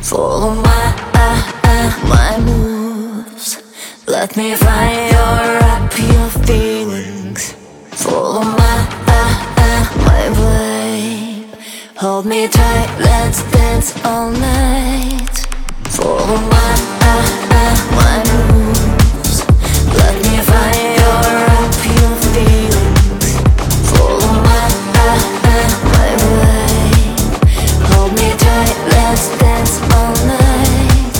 Follow my moves. Let me fire up your feelings. Follow my way. Hold me tight, let's dance all night. Follow my moves. Let me fire up your feelings. Follow my way. Hold me tight, let's dance all night.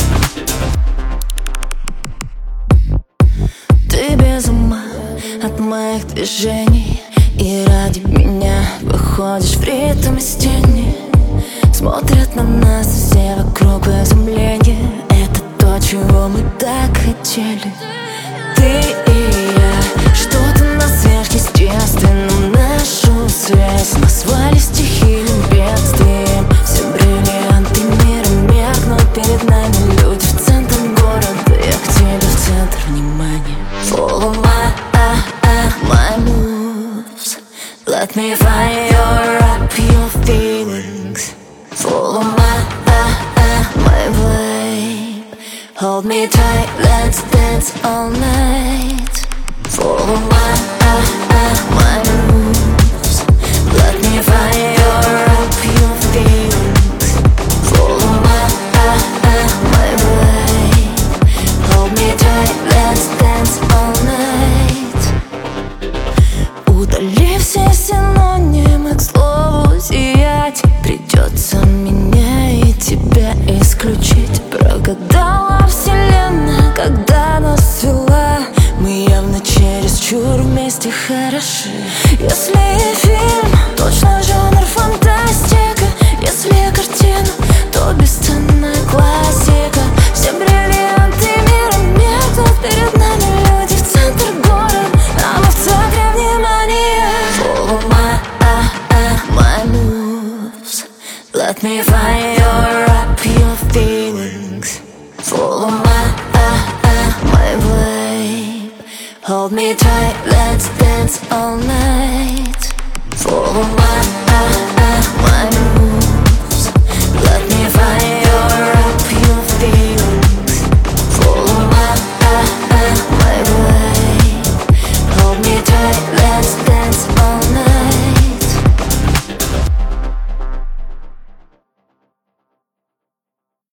Ты без ума от моих движений, и ради меня выходишь в ритм из тени. Смотрят на нас все вокруг в изумлении. Это то, чего мы так хотели. Ты и я, что-то на сверхъестественном. Нашу связь назвали стихийным бедствием. Все бриллианты мира меркнут перед нами. Люди в центр города, я к тебе в центр внимания. Follow my moves. Let me fire up your feelings. Follow my way. Hold me tight, let's dance all night. Follow my moves. Let me fire up your feelings. Follow my way. Hold me tight, let's dance all night. Удали все синонимы к слову «сиять». Придется меня и тебя исключить. Прогадала вселенная, когда нас свела. Мы явно чересчур вместе хороши. Если и фильм, точно жанр фантастика. Если картина, то бесценная классика. Все бриллианты мира меркнут перед нами. Люди в центр города, а мы в центре внимания. Follow my moves. Let me fire up your feelings. Follow my way. Hold me tight, let's dance all night. Follow my